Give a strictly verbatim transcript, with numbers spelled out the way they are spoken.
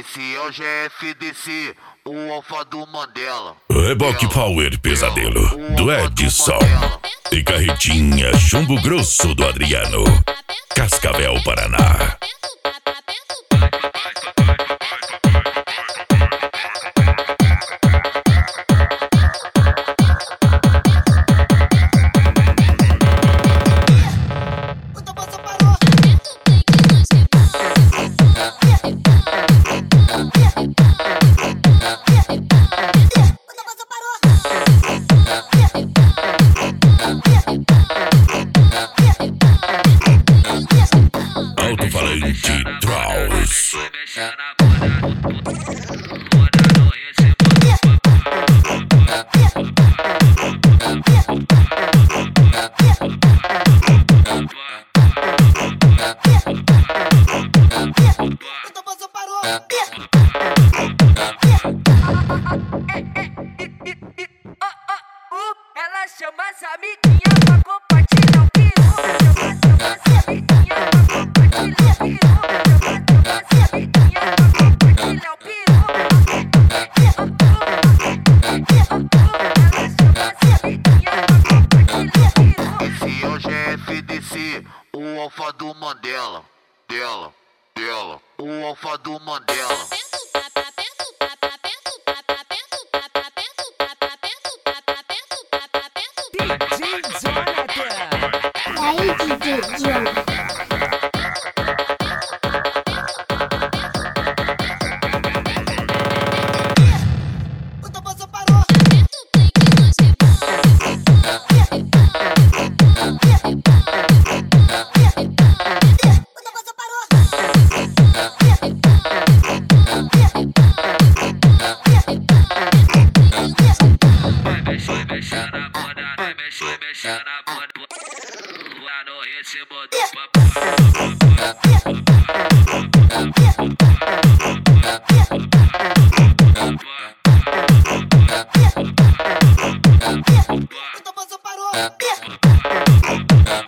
Esse é o G F D C, o alfa do Mandela. Reboque Power Pesadelo, do Edson. E carretinha Chumbo Grosso do Adriano. Cascavel, Paraná. Alto-falante Traus. Ela chama as amiguinhas pra compartilhar o peru. Chama as amiguinhas pra compartilhar o peru. Chama as amiguinhas pra compartilhar o peru. Ela chama as amiguinhas pra compartilhar o peru. Esse é o G F D C, o alfa do Mandela. Dela, dela, o alfa do Mandela. Aí, D J Jonathan. Mexe na bunda, lá no ritmo do papai. Então você parou.